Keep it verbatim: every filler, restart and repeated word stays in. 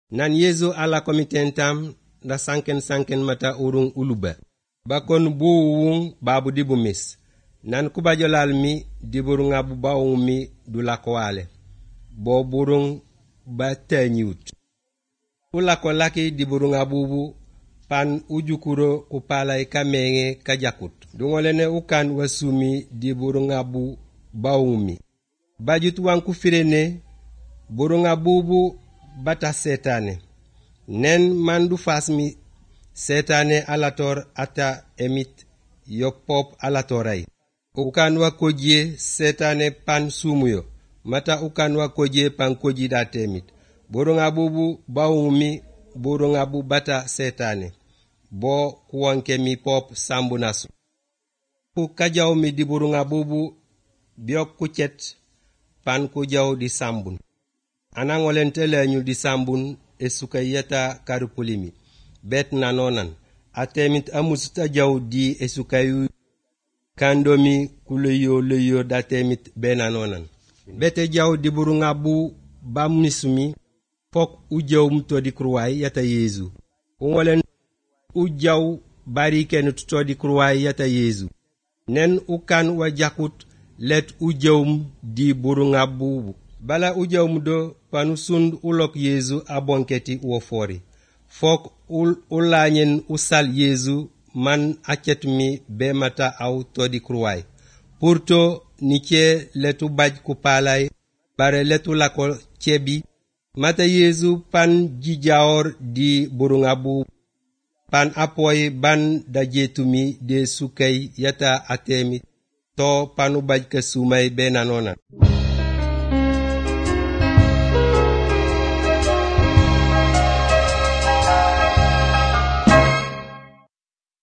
nan yezu ala komitentam da sanken sanken mata urung uluba bakon buwung babu dibu mis nan kubajolal mi diburunga bu bawung mi du lakwale bo burung ba tanyut ulako laki diburunga bubu pan ujukuro kupalai kamenge kajakut dungolene ukan wasumi diburunga bu bawung mi bajut wanku firene burunga bubu bata setane nen mandu fasmi setane alator ata emit yok pop alatorai ukan wa koje setane pan sumuyo mata ukan wa koje pan koji da temit burunga bubu bawumi burunga bu bata setane bo kuwanke mi pop sambunasu ku kajaw mi di burunga bubu biok kucet pan ku jaw di sambun anangolentele ñu di sambun e sukayeta karupulimi bet nanonan atemit amusta jaw di e sukayu kandomi kuleyo leyo datemit benanonan bete jaw di burunga bu bamisumi fok u jaw mto di kruway yata yezu ungolen u jaw bari ken tuto di kruway yata yezu nen ukan wa jakut let u jawm di burunga bu bala u jawm do panu sund ulok yezu abonketi wo fori fok ul ulanyen usal yezu man acet mi be mata aw todi kruway purto nike letu baj kupalay bare letu lako cebi mata yezu pan jijaor di burunga bu pan apoy ban da jetumi de sukay yata atemi to panu baj ka sumay be nanona